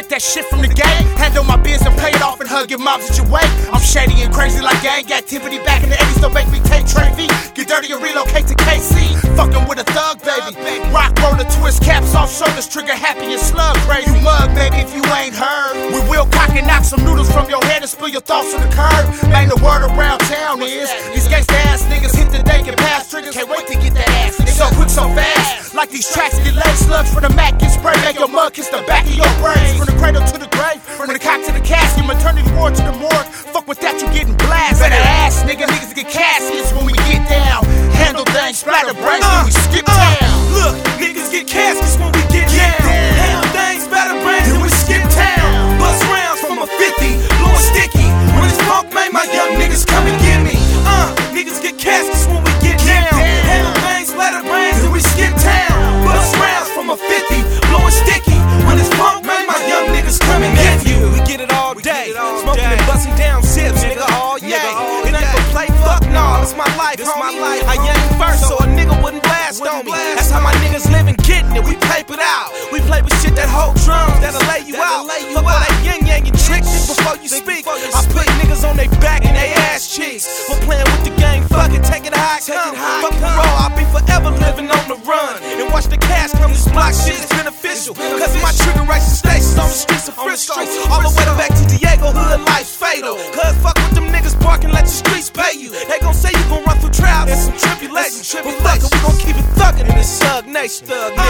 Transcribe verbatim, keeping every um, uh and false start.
check that shit from the game. Handle my biz and pay it off and hug your moms at your way. I'm shady and crazy like gang activity back in the eighties. Don't make me take Trey V. Get dirty and relocate to K C. Fucking with a thug, baby. Rock roller, twist caps off shoulders, trigger happy and slug crazy. You mug, baby, if you ain't heard. We will cock and knock some noodles from your head and spill your thoughts on the curb. Man, the word around town is these gangsta ass niggas hit the day, get past triggers. Can't wait to get that ass. It's so quick, so fast. Like these tracks get laid, slugs from the Mac get sprayed. Make your mug kiss the back of your brains. From the cradle to the grave, from the cock to the casket, maternity ward to the morgue. Fuck with that, you getting blasted. Better ass, nigga, niggas get caskets when we get down. Handle things, splatter brains when we skip uh, town. Look, niggas get caskets when we get down. Handle things, splatter brains when we skip town. Bust rounds from a fifty, blowing sticky. When it's punk, man, my young niggas come and get me. Uh, niggas get caskets when we get down. Handle things, splatter brains when we skip town. Bust rounds from a fifty, blowing sticky. When it's punk, man, my young niggas come and get you. We get it all day, smoking and busting down zips, nigga, all yay. It ain't for play, fuck no, it's my life, homie. I ain't first, so a nigga wouldn't blast on me. That's how my niggas live and getting it. We paper it out. We play with shit that hold drums, that'll lay you out. Fuck all that yin yang and trick shit before you speak. I put niggas on their back and they ass cheeks. For playing with the game, fuck it, take it how it come. Fuck the roll, I'll be forever living on the run. And watch the cash come, this block shit is beneficial. Cause my trigger racing stations on the streets of Frisco. All the way back to Diego, hood life's fatal. Cause fuck with them niggas barking, let the streets pay you. They gon' say you gon' run through trials and some tribulations. But fuck it, we gon' keep it thuggin' in this Thug Nation.